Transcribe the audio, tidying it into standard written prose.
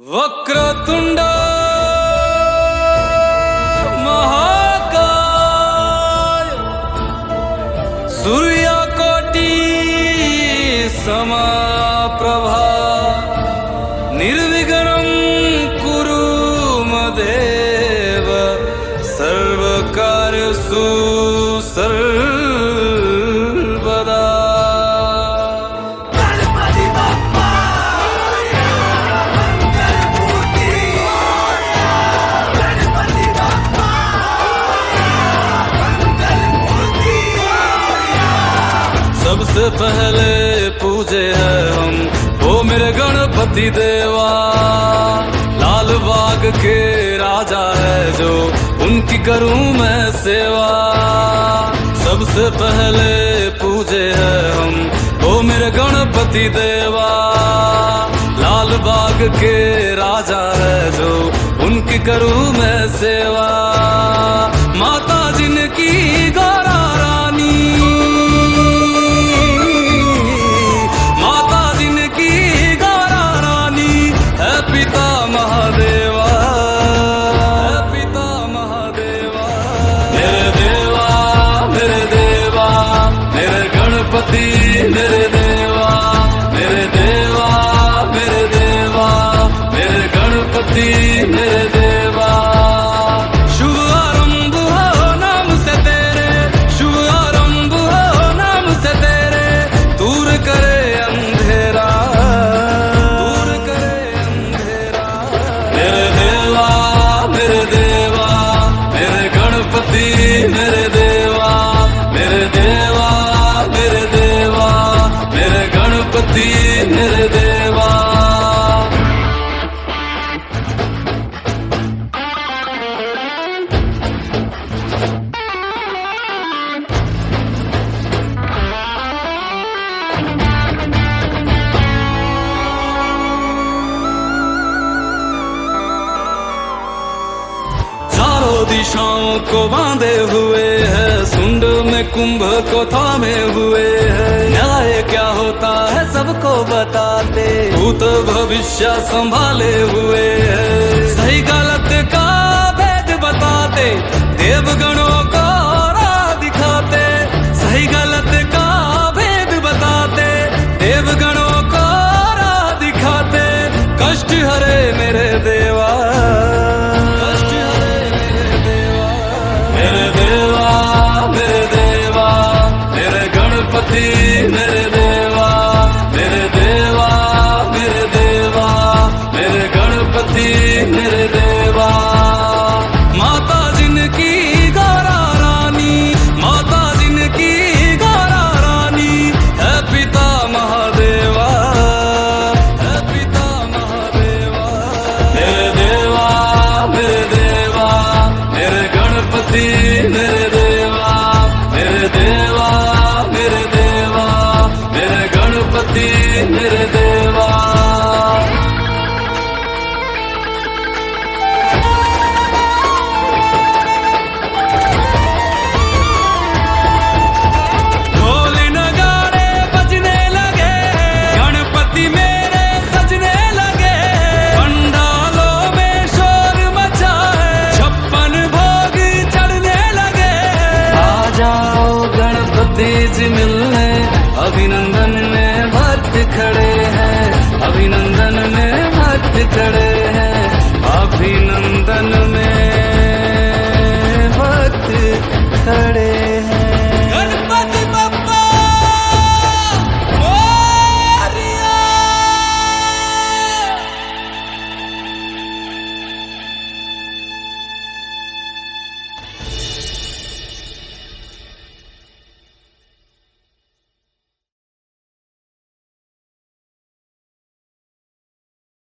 वक्रतुंड महाकाय सूर्यकोटि समप्रभा निर्विघ्नं कुरु मदेव सर्वकार्येषु सर्वदा। सबसे पहले पूजे हैं हम वो मेरे गणपति देवा, लाल बाग के राजा है जो उनकी करूं मैं सेवा। सबसे पहले पूजे हैं हम वो मेरे गणपति देवा, लाल बाग के राजा है जो उनकी करूं मैं सेवा। माता जिनकी गौरा रानी, पिता महादेवा, पिता महादेवा। मेरे देवा मेरे देवा मेरे गणपति मेरे देवा, मेरे देवा मेरे देवा मेरे गणपति मेरे देवा। शुभ आरंभ हो नाम से तेरे, शुभ आरंभ हो नाम से तेरे, दूर करे अंधेरा, मेरे देवा मेरे गणपति मेरे देवा, मेरे देवा मेरे देवा मेरे गणपति मेरे देवा। दिशाओं को बांधे हुए है, सुंड में कुंभ को थामे हुए है, न्याय क्या होता है सबको बताते, भूत भविष्य संभाले हुए है, सही गलत का भेद बताते, देवगणों को राह दिखाते, सही गलत का भेद बताते, देवगणों को राह दिखाते, कष्ट हरे मेरे देवा, मेरे देवा मेरे देवा मेरे गणपति मेरे देवा, मेरे देवा मेरे देवा मेरे गणपति मेरे देवा। माता जिनकी गौरा रानी, माता जिनकी गौरा रानी, है पिता महादेवा, है पिता महादेवा। मेरे देवा मेरे देवा मेरे गणपति मेरे देवा, मेरे देवा मेरे देवा मेरे गणपति मेरे देवा। ढोल नगाड़े बजने लगे, गणपति मेरे सजने लगे, पंडालों में शोर मचा है, 56 भोग चढ़ने लगे। आ जाओ गणपति जी मिलने, अभिनंदन में भक्त खड़े हैं, अभिनंदन में भक्त खड़े हैं।